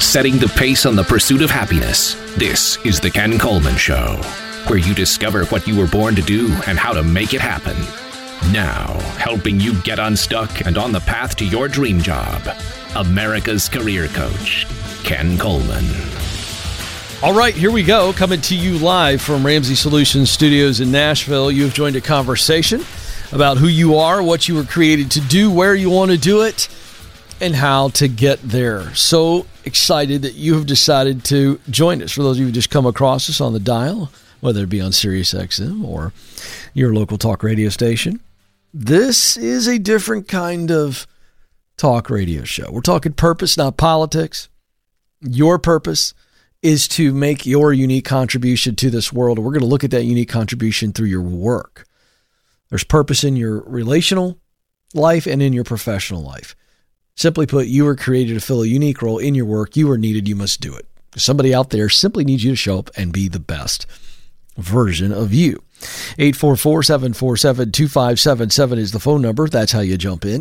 setting the pace on the pursuit of happiness. This is The Ken Coleman Show, where you discover what you were born to do and how to make it happen. Now, helping you get unstuck and on the path to your dream job, America's career coach, Ken Coleman. All right, here we go. Coming to you live from Ramsey Solutions Studios in Nashville. You've joined a conversation about who you are, what you were created to do, where you want to do it, and how to get there. So excited that you have decided to join us. For those of you who just come across us on the dial, whether it be on Sirius XM or your local talk radio station, this is a different kind of talk radio show. We're talking purpose, not politics. Your purpose is to make your unique contribution to this world. And we're going to look at that unique contribution through your work. There's purpose in your relational life and in your professional life. Simply put, you were created to fill a unique role in your work. You are needed. You must do it. Somebody out there simply needs you to show up and be the best version of you. 844-747-2577 is the phone number. That's how you jump in.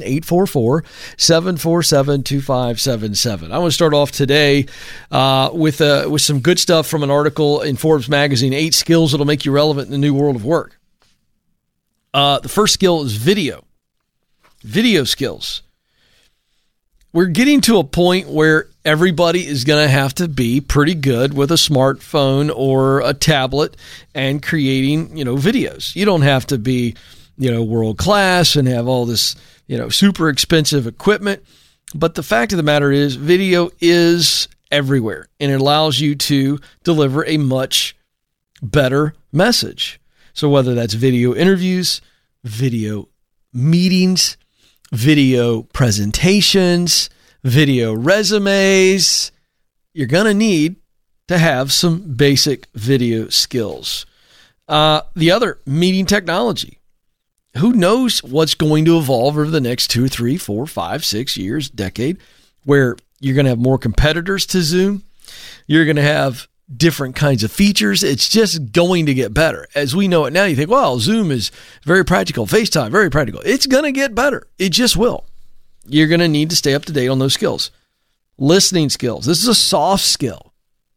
844-747-2577. I want to start off today with some good stuff from an article in Forbes magazine, 8 skills that'll make you relevant in the new world of work. The first skill is video skills. We're getting to a point where everybody is going to have to be pretty good with a smartphone or a tablet and creating, videos. You don't have to be, world class and have all this, super expensive equipment. But the fact of the matter is video is everywhere and it allows you to deliver a much better message. So whether that's video interviews, video meetings, video presentations, video resumes, you're going to need to have some basic video skills. The other, meeting technology. Who knows what's going to evolve over the next 2, 3, 4, 5, 6 years, decade, where you're going to have more competitors to Zoom. You're going to have different kinds of features. It's just going to get better. As we know it now, you think, well, Zoom is very practical. FaceTime, very practical. It's going to get better. It just will. You're going to need to stay up to date on those skills. Listening skills. This is a soft skill.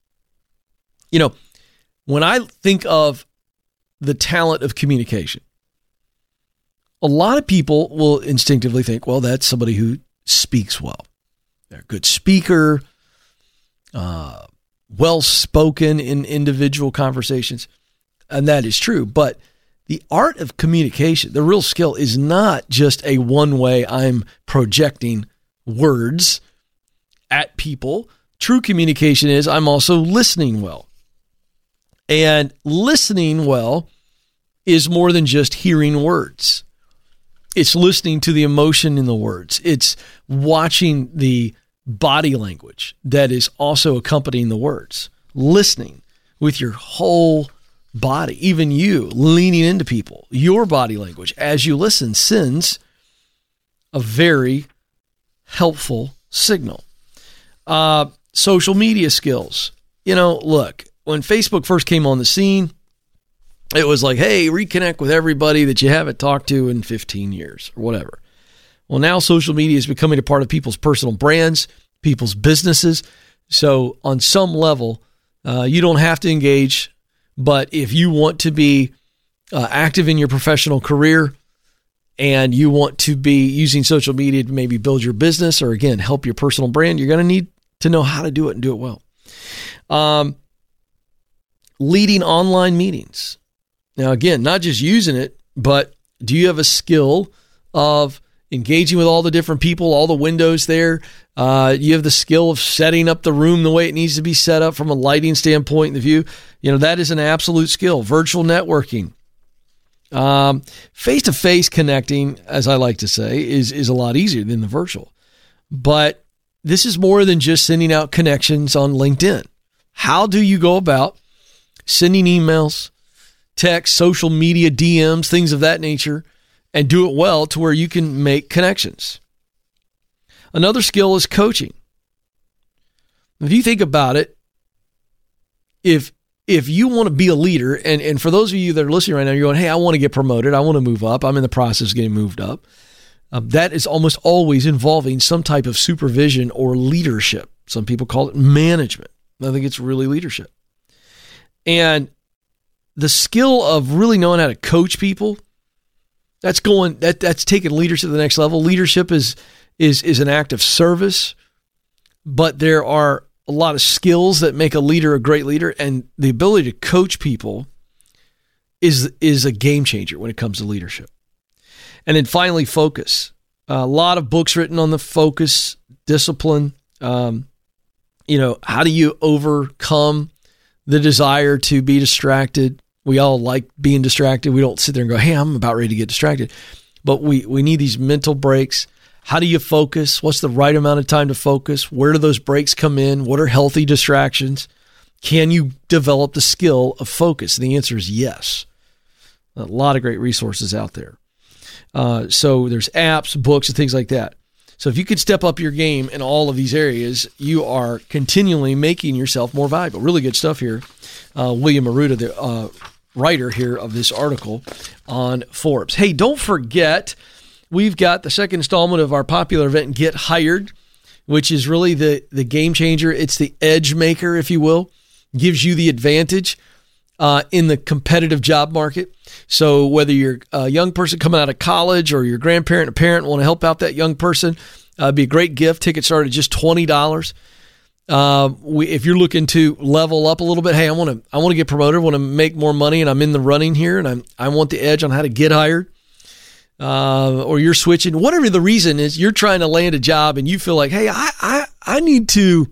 When I think of the talent of communication, a lot of people will instinctively think, well, that's somebody who speaks well. They're a good speaker, well-spoken in individual conversations, and that is true. But the art of communication, the real skill, is not just a one-way I'm projecting words at people. True communication is I'm also listening well. And listening well is more than just hearing words. It's listening to the emotion in the words. It's watching the body language that is also accompanying the words, listening with your whole body, even you leaning into people. Your body language as you listen sends a very helpful signal. Social media skills. Look, when Facebook first came on the scene, it was like, hey, reconnect with everybody that you haven't talked to in 15 years or whatever. Well, now social media is becoming a part of people's personal brands, people's businesses. So on some level, you don't have to engage, but if you want to be active in your professional career and you want to be using social media to maybe build your business or, again, help your personal brand, you're going to need to know how to do it and do it well. Leading online meetings. Now, again, not just using it, but do you have a skill of engaging with all the different people, all the windows there? You have the skill of setting up the room the way it needs to be set up from a lighting standpoint and the view. That is an absolute skill. Virtual networking. Face-to-face connecting, as I like to say, is a lot easier than the virtual. But this is more than just sending out connections on LinkedIn. How do you go about sending emails, text, social media, DMs, things of that nature, and do it well to where you can make connections? Another skill is coaching. If you think about it, if you want to be a leader, and for those of you that are listening right now, you're going, hey, I want to get promoted. I want to move up. I'm in the process of getting moved up. That is almost always involving some type of supervision or leadership. Some people call it management. I think it's really leadership. And the skill of really knowing how to coach people, that's taking leadership to the next level. Leadership is an act of service, but there are a lot of skills that make a leader a great leader, and the ability to coach people is a game changer when it comes to leadership. And then finally, focus. A lot of books written on the focus discipline. How do you overcome the desire to be distracted? We all like being distracted. We don't sit there and go, hey, I'm about ready to get distracted. But we need these mental breaks. How do you focus? What's the right amount of time to focus? Where do those breaks come in? What are healthy distractions? Can you develop the skill of focus? And the answer is yes. A lot of great resources out there. So there's apps, books, and things like that. So if you could step up your game in all of these areas, you are continually making yourself more valuable. Really good stuff here. William Arruda, the writer here of this article on Forbes. Hey, don't forget, we've got the second installment of our popular event, Get Hired, which is really the game changer. It's the edge maker, if you will. Gives you the advantage in the competitive job market. So whether you're a young person coming out of college or your grandparent or parent want to help out that young person, it'd be a great gift. Tickets start at just $20. If you're looking to level up a little bit, hey, I want to get promoted, I want to make more money, and I'm in the running here, and I want the edge on how to get hired. Or you're switching, whatever the reason is, you're trying to land a job and you feel like, hey, I need to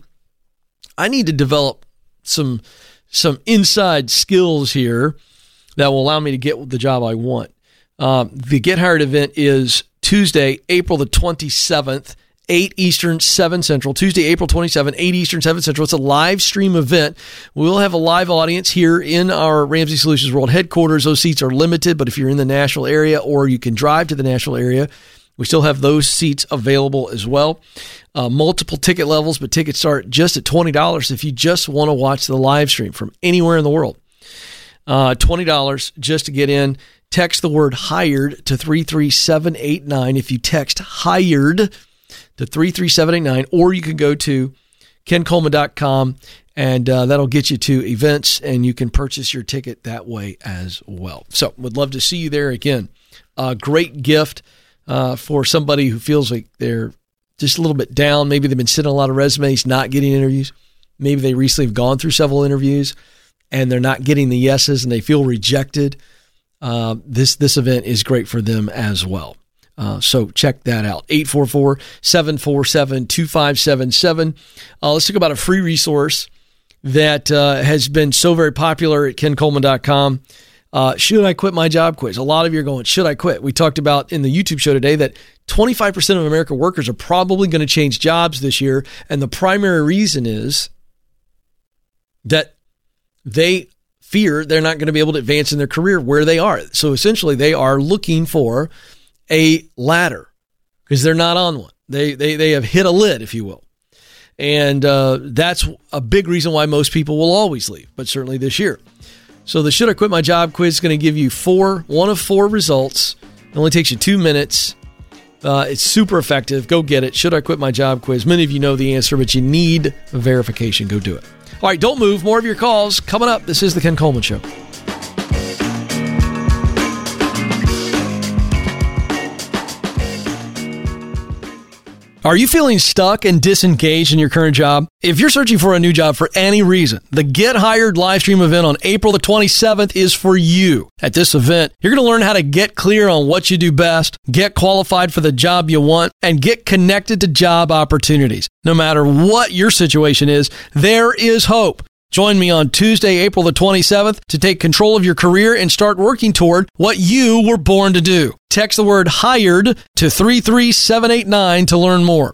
develop some inside skills here that will allow me to get the job I want. The Get Hired event is Tuesday, April the 27th, 8 Eastern, 7 Central. Tuesday, April 27th, 8 Eastern, 7 Central. It's a live stream event. We'll have a live audience here in our Ramsey Solutions World headquarters. Those seats are limited, but if you're in the Nashville area or you can drive to the Nashville area, we still have those seats available as well. Multiple ticket levels, but tickets start just at $20 if you just want to watch the live stream from anywhere in the world. $20 just to get in. Text the word HIRED to 33789 if you text HIRED to 33789, or you can go to kencoleman.com and that'll get you to events and you can purchase your ticket that way as well. So would love to see you there again. A great gift for somebody who feels like they're just a little bit down. Maybe they've been sending a lot of resumes, not getting interviews. Maybe they recently have gone through several interviews and they're not getting the yeses and they feel rejected. This event is great for them as well. So check that out. 844-747-2577. Let's talk about a free resource that has been so very popular at kencoleman.com. Should I quit my job quiz? A lot of you are going, should I quit? We talked about in the YouTube show today that 25% of American workers are probably going to change jobs this year. And the primary reason is that they fear they're not going to be able to advance in their career where they are. So essentially they are looking for a ladder because they're not on one. They have hit a lid, if you will. And that's a big reason why most people will always leave, but certainly this year. So the Should I Quit My Job quiz is going to give you one of four results. It only takes you 2 minutes. It's super effective. Go get it. Should I Quit My Job quiz. Many of you know the answer, but you need verification. Go do it. All right, don't move. More of your calls coming up. This is The Ken Coleman Show. Are you feeling stuck and disengaged in your current job? If you're searching for a new job for any reason, the Get Hired live stream event on April the 27th is for you. At this event, you're going to learn how to get clear on what you do best, get qualified for the job you want, and get connected to job opportunities. No matter what your situation is, there is hope. Join me on Tuesday, April the 27th to take control of your career and start working toward what you were born to do. Text the word HIRED to 33789 to learn more.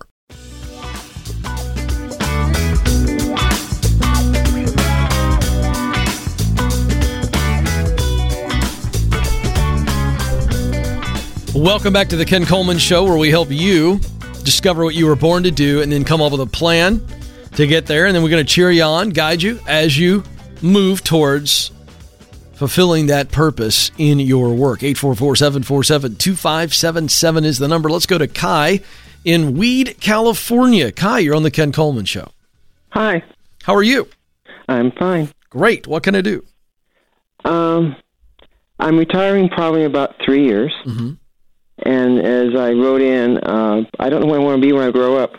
Welcome back to the Ken Coleman Show, where we help you discover what you were born to do and then come up with a plan to get there, and then we're going to cheer you on, guide you as you move towards fulfilling that purpose in your work. 844-747-2577 is the number. Let's go to Kai in Weed, California. Kai, you're on the Ken Coleman Show. Hi. How are you? I'm fine. Great. What can I do? I'm retiring probably in about 3 years. Mm-hmm. And as I wrote in, I don't know what I want to be when I grow up.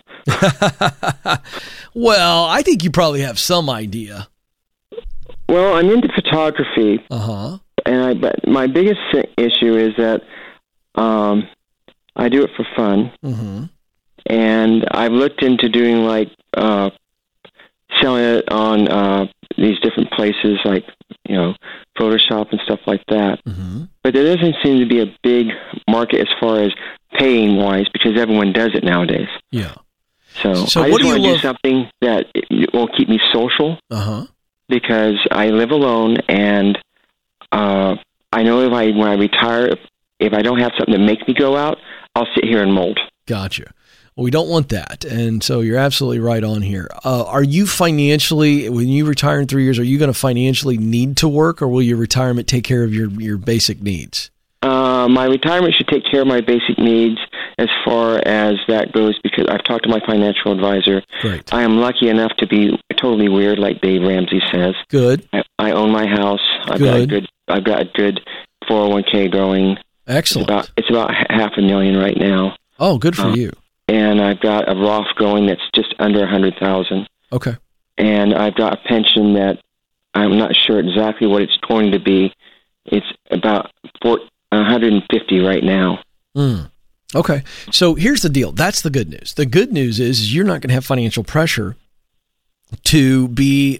Well, I think you probably have some idea. Well, I'm into photography. Uh-huh. But my biggest issue is that I do it for fun. Mm-hmm. And I've looked into doing selling it on these different places like, Photoshop and stuff like that. Mm-hmm. But there doesn't seem to be a big market as far as paying wise because everyone does it nowadays. Yeah. So I just want to do something that will keep me social. Uh-huh. Because I live alone and I know when I retire, if I don't have something that makes me go out, I'll sit here and mold. Gotcha. Well, we don't want that. And so you're absolutely right on here. Are you financially, when you retire in 3 years, are you going to financially need to work, or will your retirement take care of your basic needs? My retirement should take care of my basic needs as far as that goes, because I've talked to my financial advisor. Great. I am lucky enough to be totally weird, like Dave Ramsey says. Good. I own my house. I've got a good 401k going. Excellent. It's about $500,000 right now. Oh, good for you. And I've got a Roth going that's just under $100,000. Okay. And I've got a pension that I'm not sure exactly what it's going to be. It's about $150 right now. Okay. So here's the deal. That's the good news. The good news is you're not going to have financial pressure to be,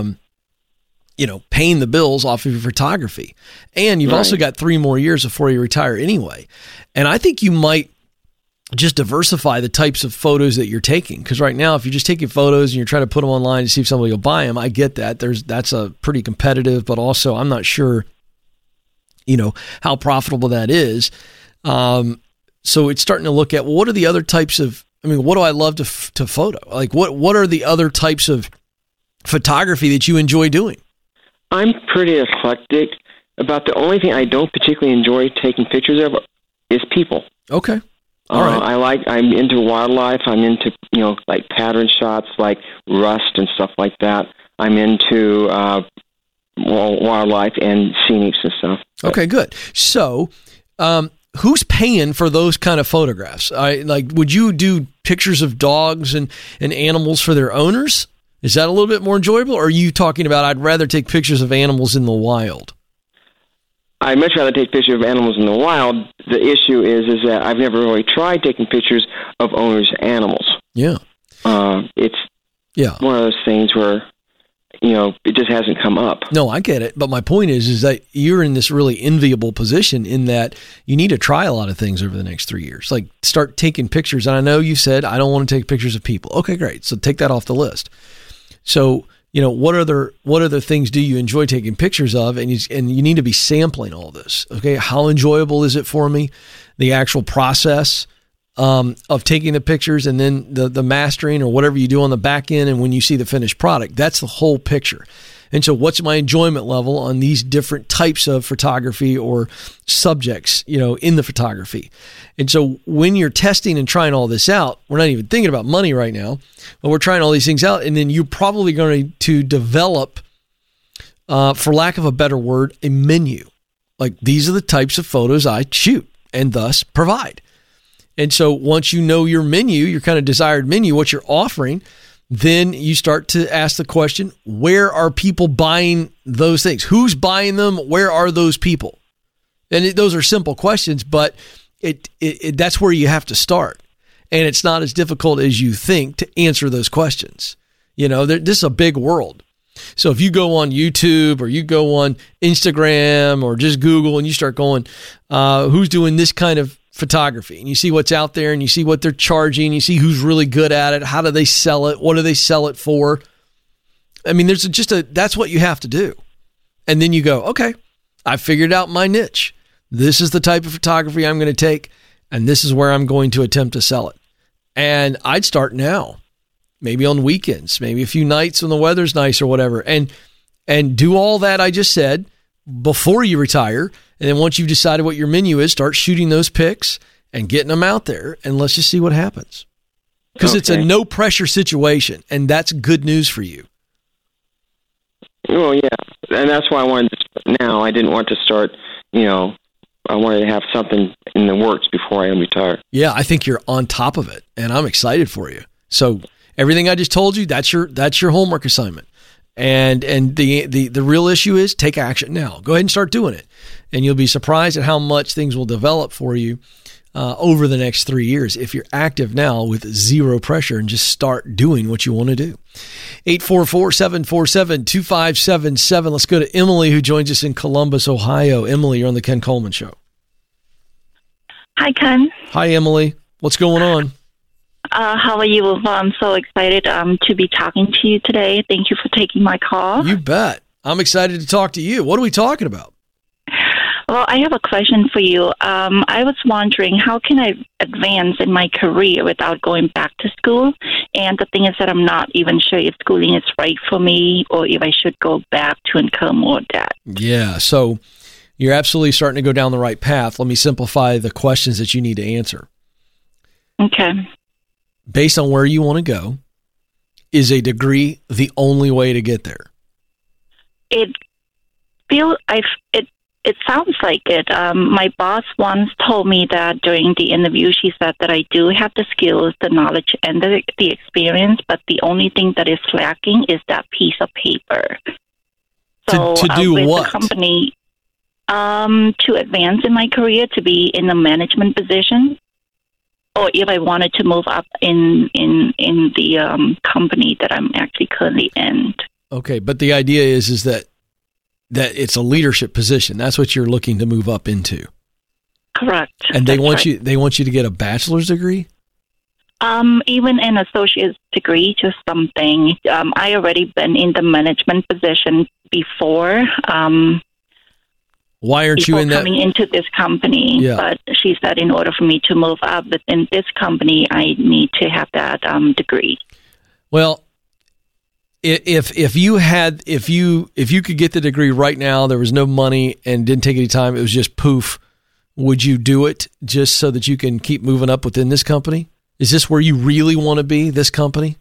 paying the bills off of your photography. And you've also got 3 more years before you retire anyway. And I think you might just diversify the types of photos that you're taking. Because right now, if you're just taking photos and you're trying to put them online to see if somebody will buy them, I get that. That's a pretty competitive, but also I'm not sure, how profitable that is. So it's starting to look at, well, what are the other types of, what do I love to photo? Like what are the other types of photography that you enjoy doing? I'm pretty eclectic. About the only thing I don't particularly enjoy taking pictures of is people. Okay. All right. I'm into wildlife. I'm into, like pattern shots, like rust and stuff like that. I'm into wildlife and scenics and stuff. Okay, good. So, who's paying for those kind of photographs? Would you do pictures of dogs and animals for their owners? Is that a little bit more enjoyable? Or are you talking about, I'd rather take pictures of animals in the wild? I'd much rather take pictures of animals in the wild. The issue is that I've never really tried taking pictures of owners' animals. Yeah. It's one of those things where, it just hasn't come up. No, I get it. But my point is that you're in this really enviable position in that you need to try a lot of things over the next 3 years. Like start taking pictures. And I know you said, I don't want to take pictures of people. Okay, great. So take that off the list. So, what other things do you enjoy taking pictures of? And you need to be sampling all this. Okay. How enjoyable is it for me? The actual process of taking the pictures and then the mastering or whatever you do on the back end. And when you see the finished product, that's the whole picture. And so what's my enjoyment level on these different types of photography or subjects, in the photography? And so when you're testing and trying all this out, we're not even thinking about money right now, but we're trying all these things out. And then you're probably going to develop, for lack of a better word, a menu. Like these are the types of photos I shoot and thus provide. And so once you know your menu, your kind of desired menu, what you're offering, then you start to ask the question, where are people buying those things? Who's buying them? Where are those people? And those are simple questions, but that's where you have to start. And it's not as difficult as you think to answer those questions. This is a big world. So if you go on YouTube or you go on Instagram or just Google and you start going, who's doing this kind of photography, and you see what's out there and you see what they're charging, you see who's really good at it, how do they sell it, what do they sell it for? That's what you have to do. And then you go, okay, I figured out my niche. This is the type of photography I'm going to take, and this is where I'm going to attempt to sell it. And I'd start now, maybe on weekends, maybe a few nights when the weather's nice or whatever, and do all that I just said before you retire. And then once you've decided what your menu is, start shooting those pics and getting them out there, and let's just see what happens. because it's a no-pressure situation, and that's good news for you. Well, yeah, and that's why I wanted to start now. I didn't want to start, I wanted to have something in the works before I retire. Yeah, I think you're on top of it, and I'm excited for you. So everything I just told you, that's your homework assignment. And the real issue is take action now. Go ahead and start doing it, and you'll be surprised at how much things will develop for you over the next 3 years if you're active now with zero pressure and just start doing what you want to do. 844-747-2577. Let's go to Emily, who joins us in Columbus, Ohio. Emily, you're on the Ken Coleman Show. Hi, Ken. Hi, Emily. What's going on? How are you? Well, I'm so excited to be talking to you today. Thank you for taking my call. You bet. I'm excited to talk to you. What are we talking about? Well, I have a question for you. I was wondering, how can I advance in my career without going back to school? And the thing is that I'm not even sure if schooling is right for me or if I should go back to incur more debt. Yeah, so you're absolutely starting to go down the right path. Let me simplify the questions that you need to answer. Okay. Based on where you want to go, is a degree the only way to get there? It sounds like it. My boss once told me that during the interview, she said that I do have the skills, the knowledge, and the experience, but the only thing that is lacking is that piece of paper. So to do with what? The company, to advance in my career, to be in a management position, or if I wanted to move up in the company that I'm actually currently in. Okay, but the idea is that it's a leadership position. That's what you're looking to move up into. Correct. And they want you to get a bachelor's degree? Even an associate's degree, just something. I already been in the management position before. Why aren't you in that? Coming into this company, yeah. But she said in order for me to move up within this company, I need to have that degree. Well, if you could get the degree right now, there was no money and didn't take any time, it was just poof, would you do it just so that you can keep moving up within this company? Is this where you really want to be, this company?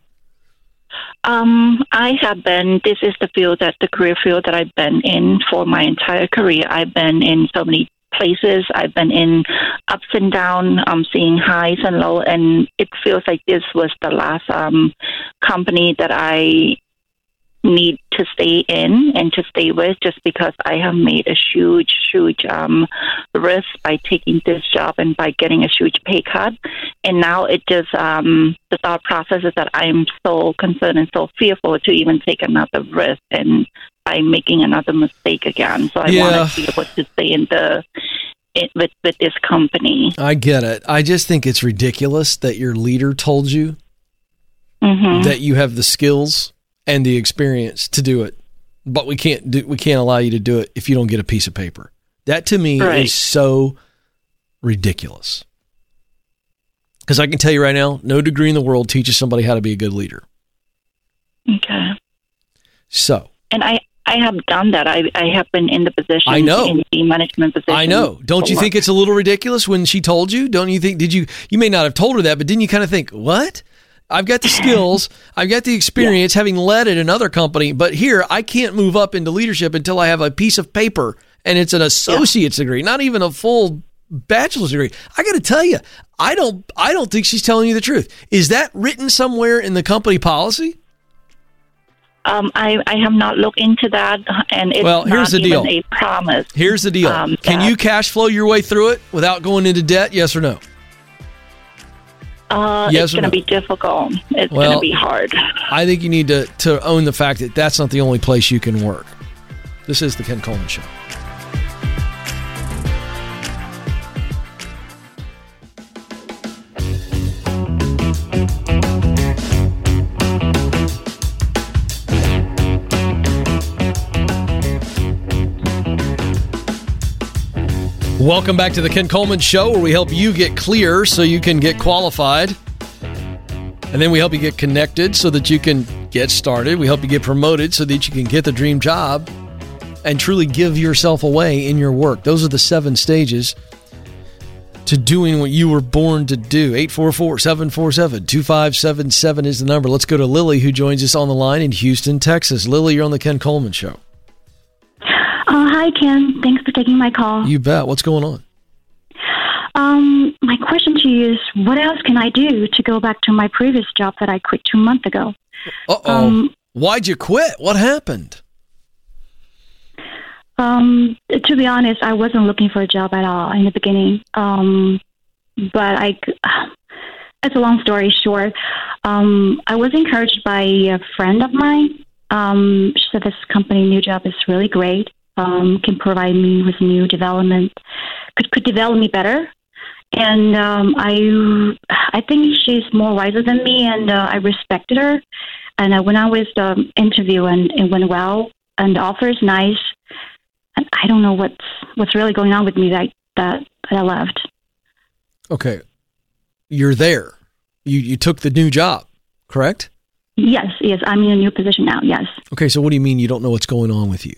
This is the career field that I've been in for my entire career. I've been in so many places. I've been in ups and downs. I'm seeing highs and lows, and it feels like this was the last company that I need to stay in and to stay with, just because I have made a huge risk by taking this job and by getting a huge pay cut. And now it just the thought process is that I'm so concerned and so fearful to even take another risk and by making another mistake again. So I want to be able to stay with this company. I get it. I just think it's ridiculous that your leader told you that you have the skills and the experience to do it, but we can't allow you to do it if you don't get a piece of paper. That to me is so ridiculous. Because I can tell you right now, no degree in the world teaches somebody how to be a good leader. Okay. So. And I have done that. I have been in the position. I know. In the management position. I know. Don't you think it's a little ridiculous when she told you? Don't you think? You may not have told her that, but didn't you kind of think, what? I've got the skills, I've got the experience, having led at another company, but here I can't move up into leadership until I have a piece of paper, and it's an associate's degree, not even a full bachelor's degree. I got to tell you, I don't think she's telling you the truth. Is that written somewhere in the company policy? I have not looked into that, and it's here's the deal. A promise. Here's the deal. Can you cash flow your way through it without going into debt? Yes or no? It's going to be difficult. It's going to be hard. I think you need to own the fact that that's not the only place you can work. This is the Ken Coleman Show. Welcome back to the Ken Coleman Show, where we help you get clear so you can get qualified. And then we help you get connected so that you can get started. We help you get promoted so that you can get the dream job and truly give yourself away in your work. Those are the 7 stages to doing what you were born to do. 844-747-2577 is the number. Let's go to Lily, who joins us on the line in Houston, Texas. Lily, you're on the Ken Coleman Show. Hi, Ken. Thanks for taking my call. You bet. What's going on? My question to you is, what else can I do to go back to my previous job that I quit 2 months ago? Why'd you quit? What happened? To be honest, I wasn't looking for a job at all in the beginning. But it's a long story short. I was encouraged by a friend of mine. She said this company, new job, is really great. Can provide me with new development, could develop me better. And I think she's more wiser than me, and I respected her. And when I was the interview, and it went well, and the offer is nice. And I don't know what's really going on with me that I left. Okay, you're there. You took the new job, correct? Yes, I'm in a new position now. Yes. Okay, so what do you mean you don't know what's going on with you?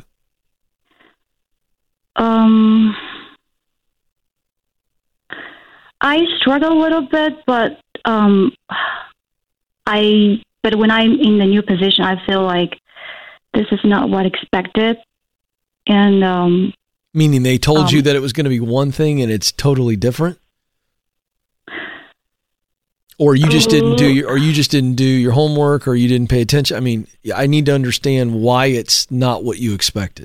I struggle a little bit, but when I'm in the new position, I feel like this is not what expected. And meaning they told you that it was going to be one thing and it's totally different, or you just didn't do your homework, or you didn't pay attention. I mean, I need to understand why it's not what you expected.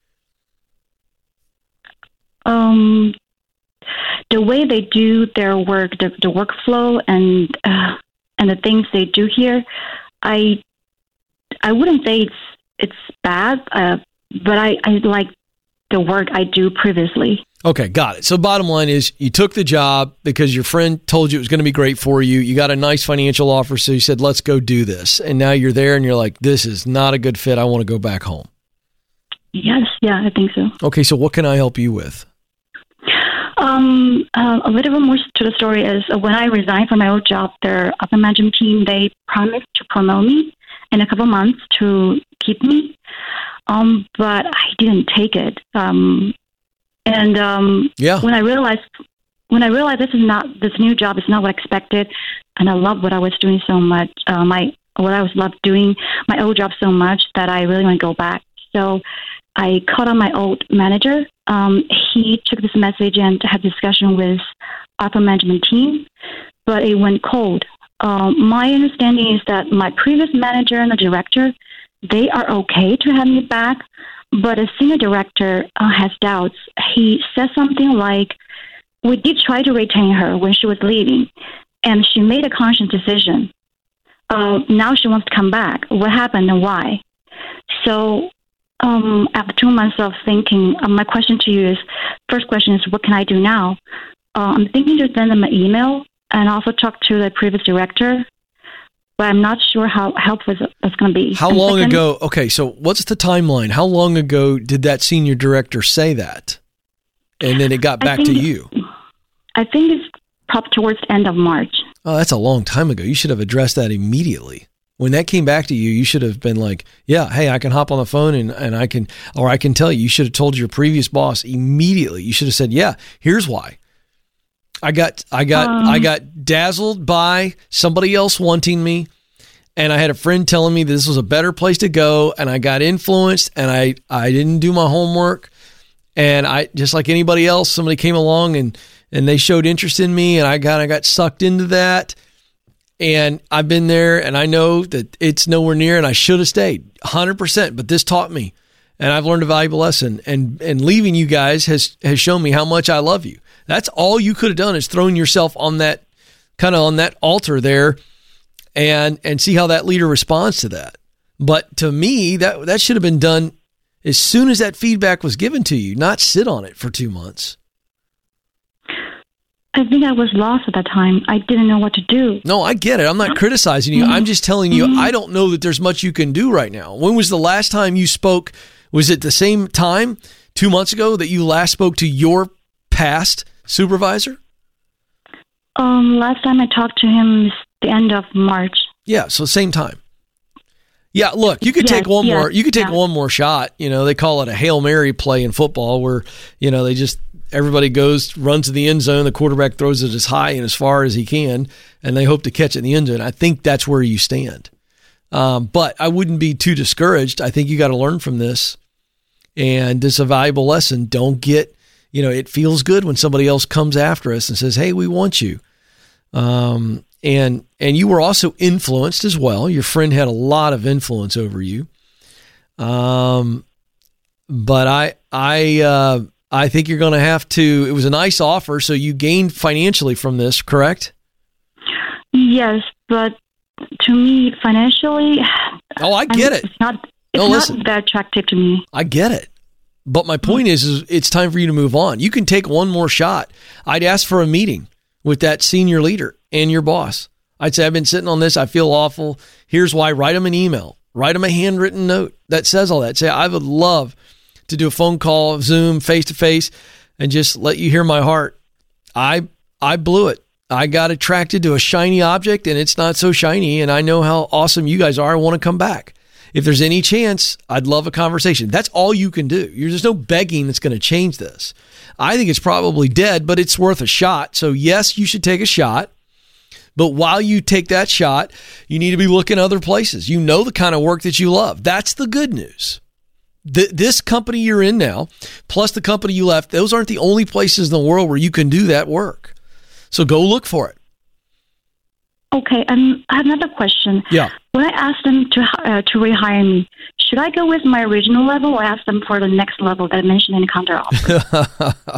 The way they do their work, the workflow, and the things they do here, I wouldn't say it's bad, but I like the work I do previously. Okay, got it. So bottom line is, you took the job because your friend told you it was going to be great for you. You got a nice financial offer, so you said, let's go do this. And now you're there and you're like, this is not a good fit. I want to go back home. Yes, yeah, I think so. Okay, so what can I help you with? A little bit more to the story is, when I resigned from my old job, their upper management team, they promised to promote me in a couple of months to keep me. But I didn't take it. When I realized this new job is not what I expected, and I love what I was doing so much, my old job so much, that I really want to go back. So I called on my old manager. He took this message and had a discussion with upper management team, but it went cold. My understanding is that my previous manager and the director, they are okay to have me back, but a senior director has doubts. He said something like, we did try to retain her when she was leaving, and she made a conscious decision. Now she wants to come back. What happened and why? So after 2 months of thinking, my question to you is, first question is, what can I do now? I'm thinking to send them an email and also talk to the previous director, but I'm not sure how helpful it's going to be. How long ago? Okay, so what's the timeline? How long ago did that senior director say that? And then it got back to you? I think it's probably towards the end of March. Oh, that's a long time ago. You should have addressed that immediately. When that came back to you, you should have been like, yeah, hey, I can hop on the phone and I can tell you. You should have told your previous boss immediately. You should have said, yeah, here's why. I got dazzled by somebody else wanting me, and I had a friend telling me this was a better place to go, and I got influenced, and I didn't do my homework, and I, just like anybody else, somebody came along and they showed interest in me, and I kind of got sucked into that. And I've been there, and I know that it's nowhere near, and I should have stayed 100%, but this taught me, and I've learned a valuable lesson, and leaving you guys has shown me how much I love you. That's all you could have done, is thrown yourself on that altar there and see how that leader responds to that. But to me, that should have been done as soon as that feedback was given to you, not sit on it for 2 months. I think I was lost at that time. I didn't know what to do. No, I get it. I'm not criticizing you. I'm just telling you, I don't know that there's much you can do right now. When was the last time you spoke? Was it the same time 2 months ago that you last spoke to your past supervisor? Last time I talked to him is the end of March. Yeah, so same time. Yeah, look, you could take one more. You could take one more shot. You know, they call it a Hail Mary play in football, where they just everybody runs to the end zone. The quarterback throws it as high and as far as he can, and they hope to catch it in the end zone. I think that's where you stand. But I wouldn't be too discouraged. I think you got to learn from this. And this is a valuable lesson. Don't get, it feels good when somebody else comes after us and says, hey, we want you. And you were also influenced as well. Your friend had a lot of influence over you. But I think you're going to have to, it was a nice offer. So you gained financially from this, correct? Yes, but to me, financially, I get it. It's not that attractive to me. I get it. But my point is it's time for you to move on. You can take one more shot. I'd ask for a meeting with that senior leader and your boss. I'd say, I've been sitting on this. I feel awful. Here's why. Write them an email. Write them a handwritten note that says all that. Say, I would love to do a phone call, Zoom, face-to-face, and just let you hear my heart. I blew it. I got attracted to a shiny object, and it's not so shiny, and I know how awesome you guys are. I want to come back. If there's any chance, I'd love a conversation. That's all you can do. There's no begging that's going to change this. I think it's probably dead, but it's worth a shot. So yes, you should take a shot. But while you take that shot, you need to be looking other places. You know the kind of work that you love. That's the good news. This company you're in now, plus the company you left, those aren't the only places in the world where you can do that work. So go look for it. Okay, I have another question. Yeah. When I asked them to rehire me, should I go with my original level or ask them for the next level that I mentioned in the counter offer?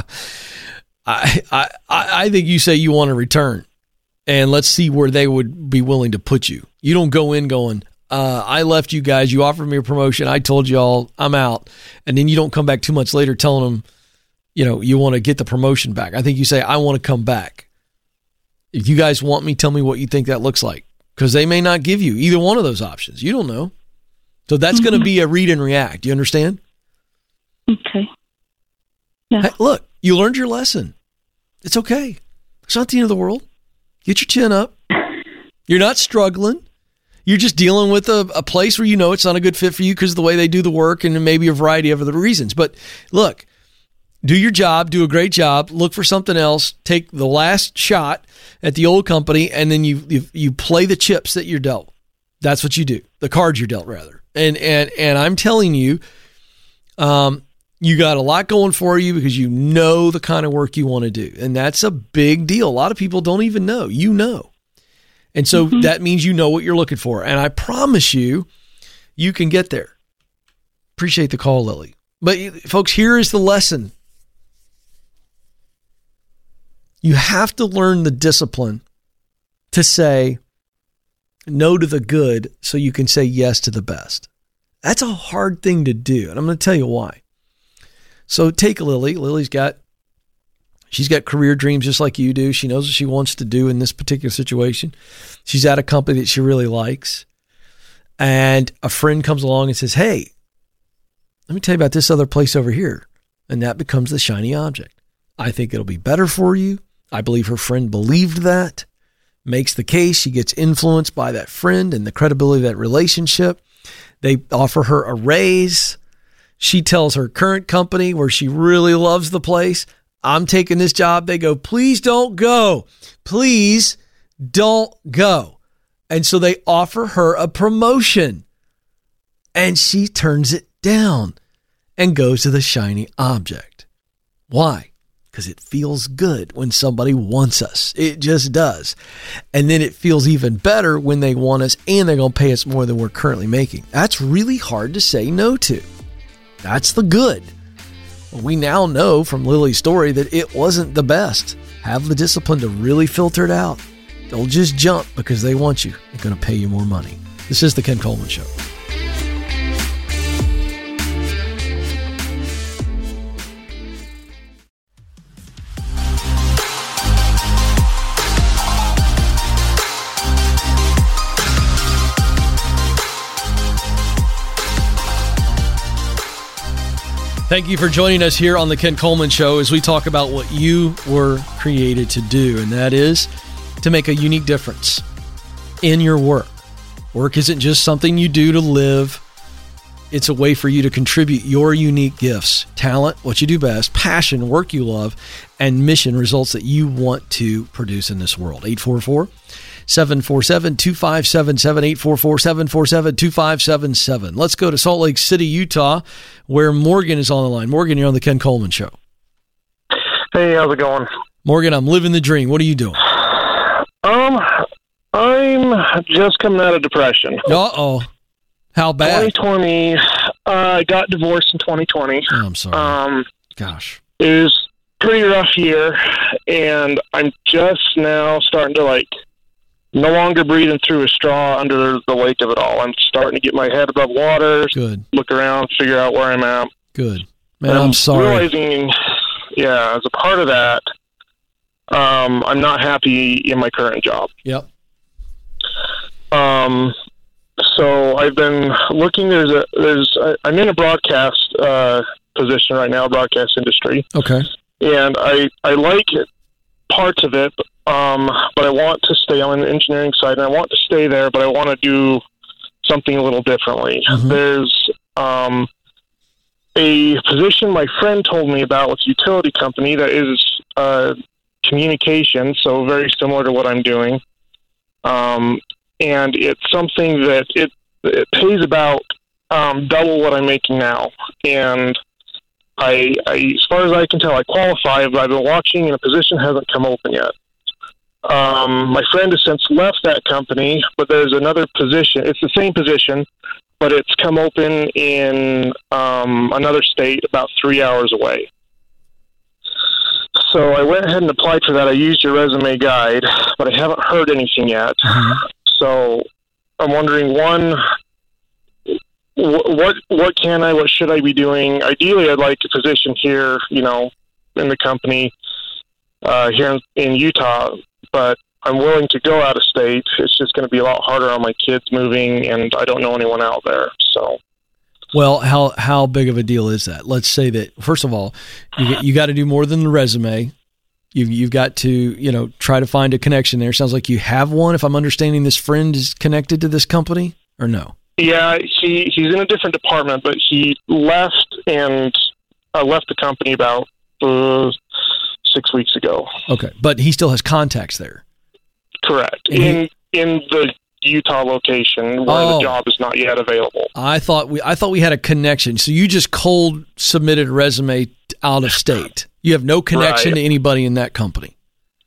I think you say you want to return, and let's see where they would be willing to put you. You don't go in going, I left you guys, you offered me a promotion, I told y'all I'm out, and then you don't come back 2 months later telling them, you want to get the promotion back. I think you say, I want to come back. If you guys want me, tell me what you think that looks like, because they may not give you either one of those options. You don't know. So that's going to be a read and react. You understand? Okay. Yeah. Hey, look, you learned your lesson. It's okay. It's not the end of the world. Get your chin up. You're not struggling. You're just dealing with a place where it's not a good fit for you because of the way they do the work and maybe a variety of other reasons. But look, do your job, do a great job, look for something else, take the last shot at the old company, and then you play the chips that you're dealt. That's what you do. The cards you're dealt, rather. And I'm telling you, you got a lot going for you because you know the kind of work you want to do. And that's a big deal. A lot of people don't even know. You know. And so that means you know what you're looking for. And I promise you, you can get there. Appreciate the call, Lily. But folks, here is the lesson. You have to learn the discipline to say no to the good so you can say yes to the best. That's a hard thing to do, and I'm going to tell you why. So take Lily. She's got career dreams just like you do. She knows what she wants to do in this particular situation. She's at a company that she really likes, and a friend comes along and says, hey, let me tell you about this other place over here, and that becomes the shiny object. I think it'll be better for you. I believe her friend believed that, makes the case. She gets influenced by that friend and the credibility of that relationship. They offer her a raise. She tells her current company, where she really loves the place, I'm taking this job. They go, please don't go. Please don't go. And so they offer her a promotion, and she turns it down and goes to the shiny object. Why? Because it feels good when somebody wants us. It just does. And then it feels even better when they want us and they're going to pay us more than we're currently making. That's really hard to say no to. That's the good. Well, we now know from Lily's story that it wasn't the best. Have the discipline to really filter it out. Don't just jump because they want you. They're going to pay you more money. This is the Ken Coleman Show. Thank you for joining us here on the Ken Coleman Show as we talk about what you were created to do, and that is to make a unique difference in your work. Work isn't just something you do to live. It's a way for you to contribute your unique gifts, talent, what you do best, passion, work you love, and mission results that you want to produce in this world. 844-747-2577, 844-747-2577. Let's go to Salt Lake City, Utah, where Morgan is on the line. Morgan, you're on the Ken Coleman Show. Hey, how's it going? Morgan, I'm living the dream. What are you doing? I'm just coming out of depression. Uh-oh. How bad? 2020, I got divorced in 2020. Oh, I'm sorry. Gosh. It was a pretty rough year, and I'm just now starting to, no longer breathing through a straw under the weight of it all. I'm starting to get my head above water. Good. Look around, figure out where I'm at. Good. Man, I'm sorry. Realizing, as a part of that, I'm not happy in my current job. Yep. So I've been looking. I'm in a broadcast position right now, broadcast industry. Okay. And I like parts of it, but I want to stay on the engineering side, and I want to stay there, but I want to do something a little differently. Mm-hmm. There's a position my friend told me about with a utility company that is communication, so very similar to what I'm doing. And it's something that it pays about double what I'm making now. And I, as far as I can tell, I qualify, but I've been watching, and a position hasn't come open yet. My friend has since left that company, but there's another position. It's the same position, but it's come open in another state about 3 hours away. So I went ahead and applied for that. I used your resume guide, but I haven't heard anything yet. Mm-hmm. So I'm wondering, one, what should I be doing? Ideally, I'd like a position here, in the company here in Utah, but I'm willing to go out of state. It's just going to be a lot harder on my kids moving, and I don't know anyone out there. So, well, how big of a deal is that? Let's say that, first of all, you got to do more than the resume. You've got to, try to find a connection there. Sounds like you have one. If I'm understanding, this friend is connected to this company, or no? Yeah, he's in a different department, but he left the company about 6 weeks ago. Okay, but he still has contacts there. Correct. In the Utah location where the job is not yet available. I thought we had a connection. So you just cold submitted a resume out of state. You have no connection to anybody in that company.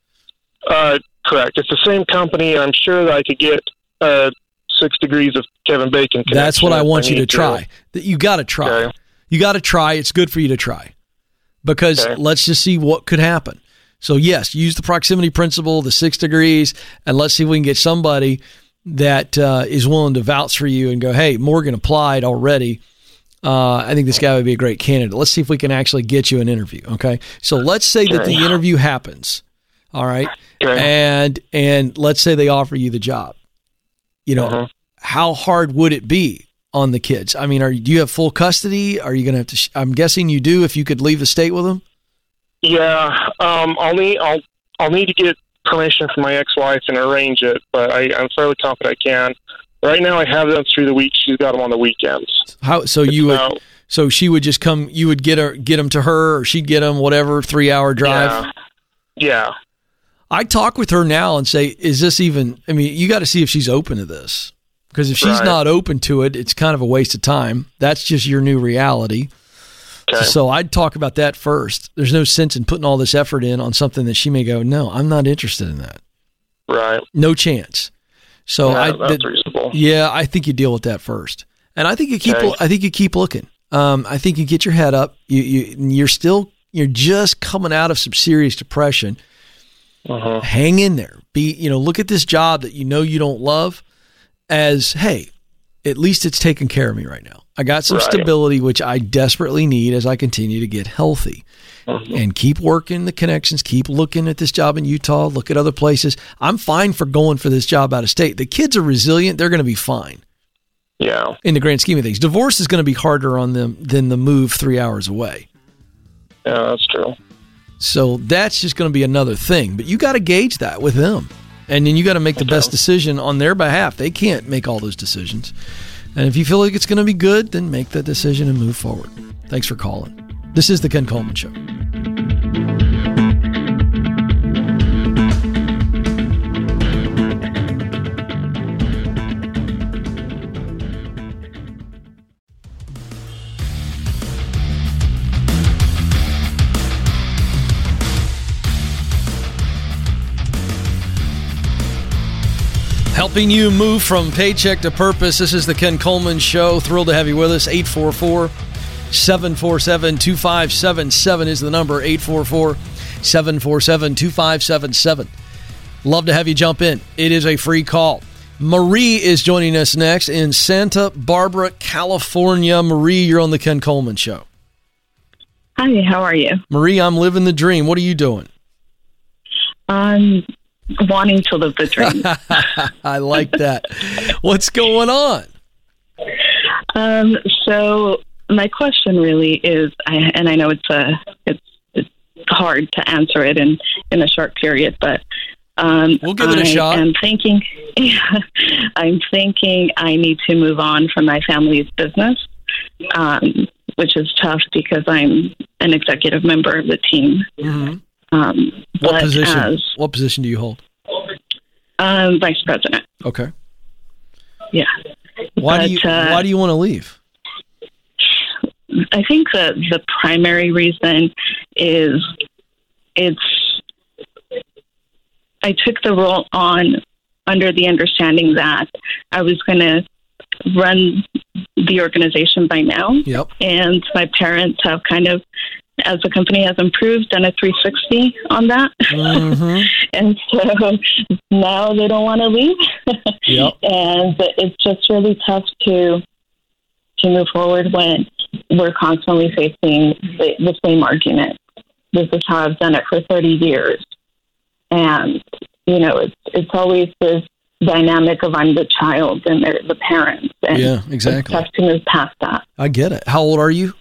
Correct. It's the same company. I'm sure that I could get 6 degrees of Kevin Bacon connection. That's what I want you to try. You got to try. Okay. You got to try. It's good for you to try. Because let's just see what could happen. So yes, use the proximity principle, the 6 degrees, and let's see if we can get somebody that is willing to vouch for you and go, hey, Morgan applied already. I think this guy would be a great candidate. Let's see if we can actually get you an interview. Okay. So let's say that the interview happens. All right. Okay. And let's say they offer you the job. How hard would it be on the kids? I mean, do you have full custody? Are you going to have to, I'm guessing you do if you could leave the state with them? Yeah. I'll need to get permission from my ex-wife and arrange it, but I'm fairly confident I can. Right now I have them through the week. She's got them on the weekends. So she would just come, you would get them to her, or she'd get them, whatever, 3-hour drive. Yeah. I talk with her now and say, is this even, you got to see if she's open to this. Because if she's not open to it, it's kind of a waste of time. That's just your new reality. Okay. So I'd talk about that first. There's no sense in putting all this effort in on something that she may go, no, I'm not interested in that. Right. No chance. So that's reasonable. Yeah, I think you deal with that first. And I think you keep looking. I think you get your head up. You're just coming out of some serious depression. Uh-huh. Hang in there. Look at this job that you don't love as, hey, at least it's taking care of me right now. I got some stability, which I desperately need as I continue to get healthy. Uh-huh. And keep working the connections, keep looking at this job in Utah, look at other places. I'm fine for going for this job out of state. The kids are resilient. They're going to be fine. Yeah. In the grand scheme of things. Divorce is going to be harder on them than the move 3 hours away. Yeah, that's true. So that's just going to be another thing. But you got to gauge that with them. And then you got to make the best decision on their behalf. They can't make all those decisions. And if you feel like it's going to be good, then make that decision and move forward. Thanks for calling. This is the Ken Coleman Show. Helping you move from paycheck to purpose. This is the Ken Coleman Show. Thrilled to have you with us. 844-747-2577 is the number. 844-747-2577. Love to have you jump in. It is a free call. Marie is joining us next in Santa Barbara, California. Marie, you're on the Ken Coleman Show. Hi, how are you? Marie, I'm living the dream. What are you doing? I'm wanting to live the dream. I like that. What's going on? So my question really is, and I know it's hard to answer it in a short period, but we'll give it a shot. I'm thinking I need to move on from my family's business, which is tough because I'm an executive member of the team. Mm-hmm. What position do you hold? Vice president. Okay. Yeah. Why do you want to leave? I think that the primary reason is I took the role on under the understanding that I was going to run the organization by now. Yep. And my parents have kind of, as the company has improved, done a 360 on that. Mm-hmm. And so now they don't want to leave. Yep. And it's just really tough to move forward when we're constantly facing the same argument. This is how I've done it for 30 years. And, it's always this dynamic of I'm the child and they're the parents. And yeah, exactly. It's tough to move past that. I get it. How old are you?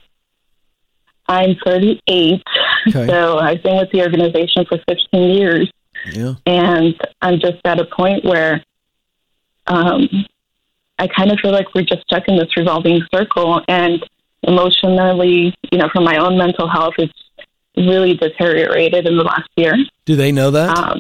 I'm 38, okay. So I've been with the organization for 15 years. Yeah. And I'm just at a point where I kind of feel like we're just stuck in this revolving circle. And emotionally, for my own mental health, it's really deteriorated in the last year. Do they know that?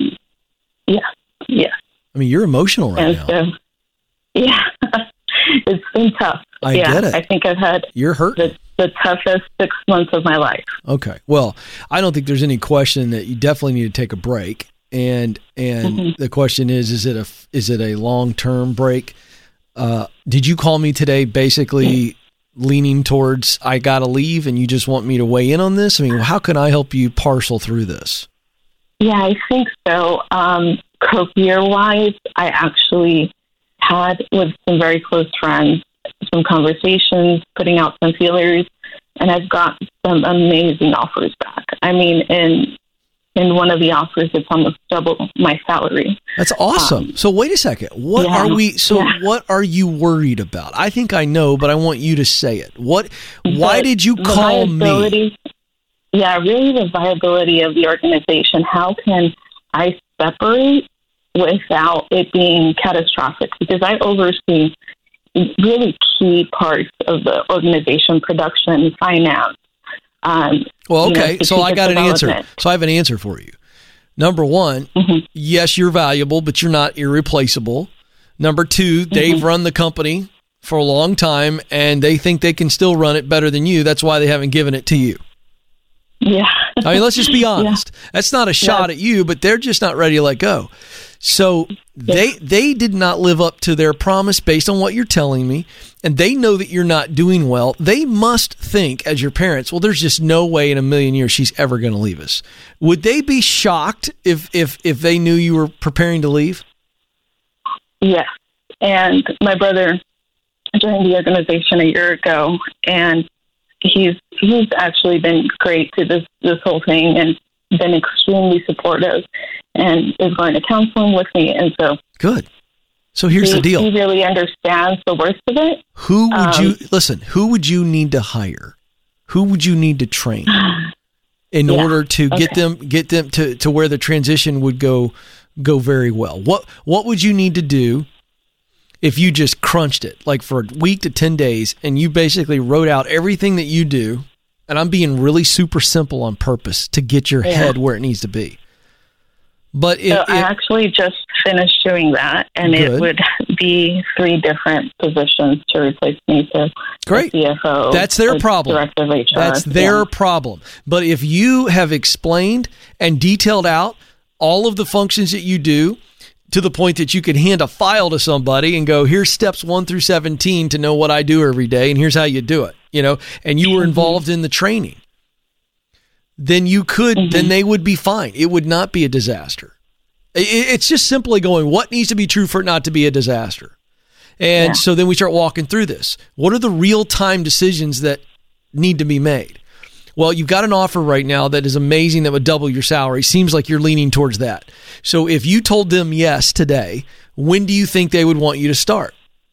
Yeah. I mean, you're emotional right now. So, yeah, it's been tough. I get it. I think I've had you're hurting. The toughest 6 months of my life. Okay. Well, I don't think there's any question that you definitely need to take a break. And Mm-hmm. the question is it a long-term break? Did you call me today basically leaning towards I got to leave and you just want me to weigh in on this? I mean, how can I help you parcel through this? Yeah, I think so. Career-wise, I actually had with some very close friends some conversations, putting out some feelers, and I've got some amazing offers back. I mean, in one of the offers, it's almost double my salary. That's awesome. So wait a second. What are you worried about? I think I know, but I want you to say it. Why did you call me? Yeah, really the viability of the organization. How can I separate without it being catastrophic? Because I oversee really key parts of the organization, production, finance. Well, okay, so I got an answer. So I have an answer for you. Number one, mm-hmm. yes, you're valuable, but you're not irreplaceable. Number two, they've mm-hmm. run the company for a long time, and they think they can still run it better than you. That's why they haven't given it to you. Yeah. I mean, let's just be honest. Yeah. That's not a shot at you, but they're just not ready to let go. So they did not live up to their promise based on what you're telling me, and they know that you're not doing well. They must think, as your parents, well, there's just no way in a million years she's ever going to leave us. Would they be shocked if they knew you were preparing to leave? Yes. And my brother joined the organization a year ago, and he's actually been great to this whole thing and been extremely supportive and is going to counseling with me. And so good. So here's the deal. He really understands the worst of it. Who would you need to hire? Who would you need to train in order to get them to where the transition would go very well? What would you need to do if you just crunched it, like for a week to 10 days, and you basically wrote out everything that you do, and I'm being really super simple on purpose to get your head where it needs to be. But I actually just finished doing that, and it would be 3 different positions to replace me. So great. CFO. That's their problem. Director of HR. That's their problem. But if you have explained and detailed out all of the functions that you do to the point that you can hand a file to somebody and go, here's steps 1 through 17 to know what I do every day, and here's how you do it, and you were involved in the training, then you could, then they would be fine. It would not be a disaster. It's just simply going, what needs to be true for it not to be a disaster? And so then we start walking through this. What are the real-time decisions that need to be made? Well, you've got an offer right now that is amazing that would double your salary. Seems like you're leaning towards that. So if you told them yes today, when do you think they would want you to start?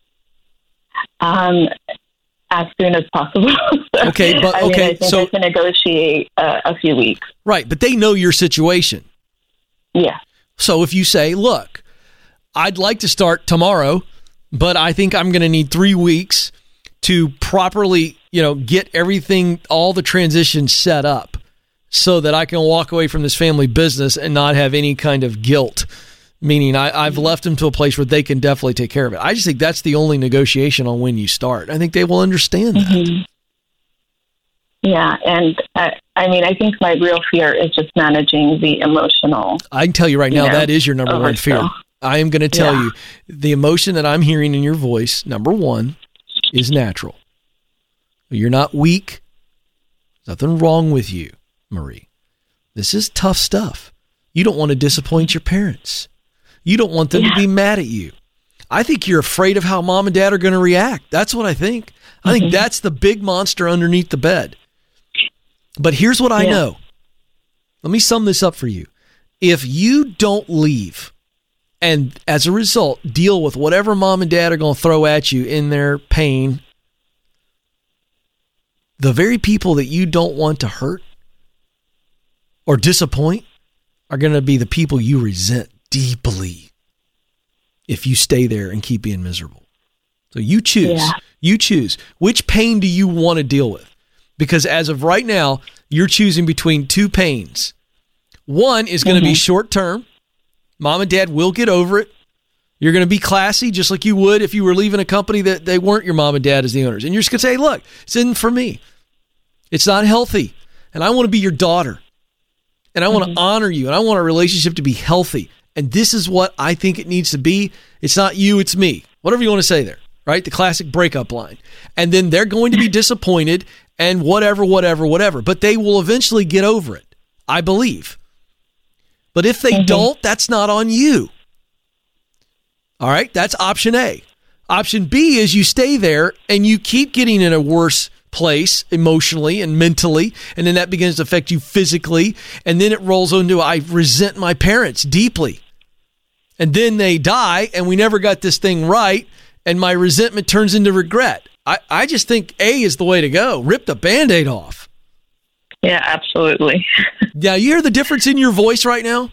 As soon as possible. Okay, but I think I can negotiate a few weeks. Right, but they know your situation. Yeah. So if you say, look, I'd like to start tomorrow, but I think I'm going to need 3 weeks to properly, get everything, all the transitions set up so that I can walk away from this family business and not have any kind of guilt, meaning I've left them to a place where they can definitely take care of it. I just think that's the only negotiation on when you start. I think they will understand that. Yeah, and I think my real fear is just managing the emotional. I can tell you right now, that is your number one fear. I am going to tell you, the emotion that I'm hearing in your voice, number one, is natural. You're not weak. There's nothing wrong with you, Marie. This is tough stuff. You don't want to disappoint your parents. You don't want them to be mad at you. I think you're afraid of how mom and dad are going to react. That's what I think. I think that's the big monster underneath the bed. But here's what I know. Let me sum this up for you. If you don't leave and as a result deal with whatever mom and dad are going to throw at you in their pain, the very people that you don't want to hurt or disappoint are going to be the people you resent deeply if you stay there and keep being miserable. So you choose. Yeah. You choose. Which pain do you want to deal with? Because as of right now, you're choosing between 2 pains. One is going to be short term. Mom and dad will get over it. You're going to be classy just like you would if you were leaving a company that they weren't your mom and dad as the owners. And you're just going to say, look, this isn't for me. It's not healthy. And I want to be your daughter. And I want to honor you. And I want our relationship to be healthy. And this is what I think it needs to be. It's not you, it's me. Whatever you want to say there, right? The classic breakup line. And then they're going to be disappointed and whatever. But they will eventually get over it, I believe. But if they don't, that's not on you. All right? That's option A. Option B is you stay there and you keep getting in a worse place emotionally and mentally, and then that begins to affect you physically, and then it rolls into, I resent my parents deeply. And then they die, and we never got this thing right, and my resentment turns into regret. I just think A is the way to go. Rip the Band-Aid off. Yeah, absolutely. Yeah, you hear the difference in your voice right now?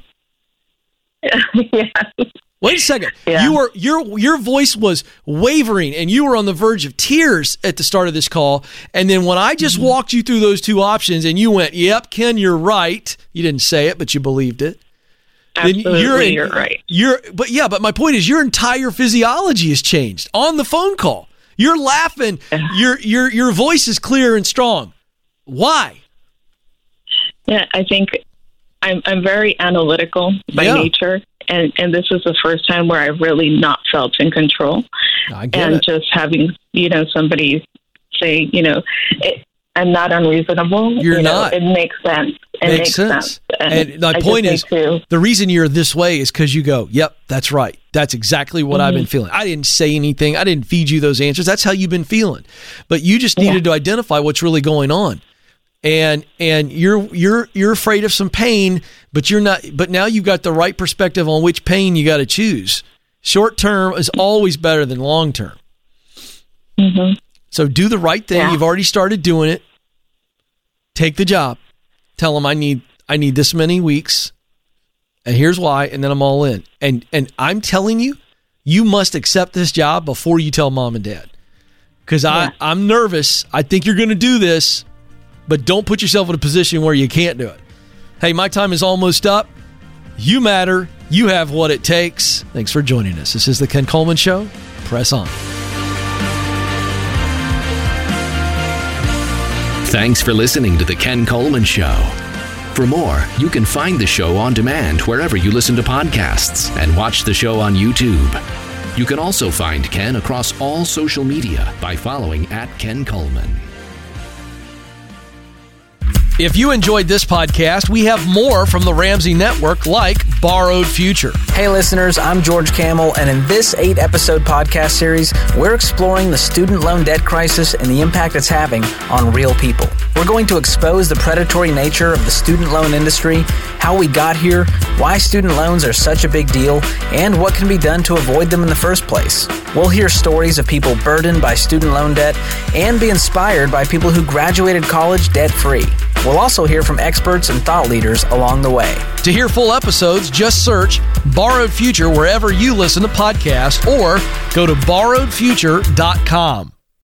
Yeah. Wait a second. Yeah. Your voice was wavering, and you were on the verge of tears at the start of this call. And then when I just walked you through those 2 options, and you went, "Yep, Ken, you're right." You didn't say it, but you believed it. Absolutely, you're right. But my point is, your entire physiology has changed on the phone call. You're laughing. Your voice is clear and strong. Why? Yeah, I think I'm very analytical by nature, and this is the first time where I've really not felt in control. I get it. Just having somebody say I'm not unreasonable. You're not. It makes sense. It makes sense. And my point is, the reason you're this way is because you go, yep, that's right. That's exactly what I've been feeling. I didn't say anything. I didn't feed you those answers. That's how you've been feeling. But you just needed to identify what's really going on. And you're afraid of some pain, but you're not. But now you've got the right perspective on which pain you got to choose. Short term is always better than long term. So do the right thing. You've already started doing it. Take the job. Tell them I need this many weeks, and here's why, and then I'm all in. And I'm telling you, you must accept this job before you tell mom and dad. Because I'm nervous. I think you're going to do this, but don't put yourself in a position where you can't do it. Hey, my time is almost up. You matter. You have what it takes. Thanks for joining us. This is the Ken Coleman Show. Press on. Thanks for listening to the Ken Coleman Show. For more, you can find the show on demand wherever you listen to podcasts and watch the show on YouTube. You can also find Ken across all social media by following @KenColeman. If you enjoyed this podcast, we have more from the Ramsey Network, like Borrowed Future. Hey listeners, I'm George Camel, and in this 8-episode podcast series, we're exploring the student loan debt crisis and the impact it's having on real people. We're going to expose the predatory nature of the student loan industry, how we got here, why student loans are such a big deal, and what can be done to avoid them in the first place. We'll hear stories of people burdened by student loan debt and be inspired by people who graduated college debt-free. We'll also hear from experts and thought leaders along the way. To hear full episodes, just search Borrowed Future wherever you listen to podcasts or go to borrowedfuture.com.